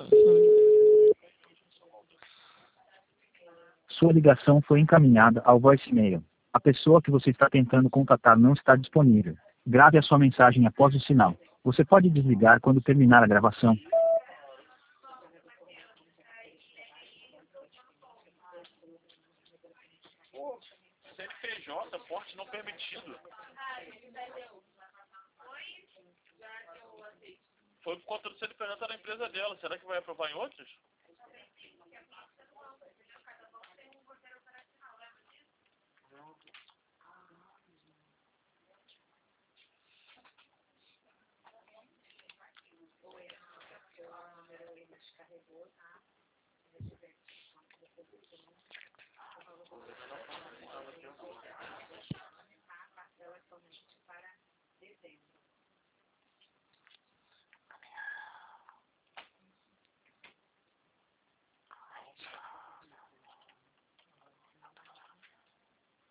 Sua ligação foi encaminhada ao voicemail. A pessoa que você está tentando contatar não está disponível. Grave a sua mensagem após o sinal. Você pode desligar quando terminar a gravação. Pô, CNPJ, porte não permitido. Foi por conta do CNPJ da empresa dela. Será que vai aprovar em outros?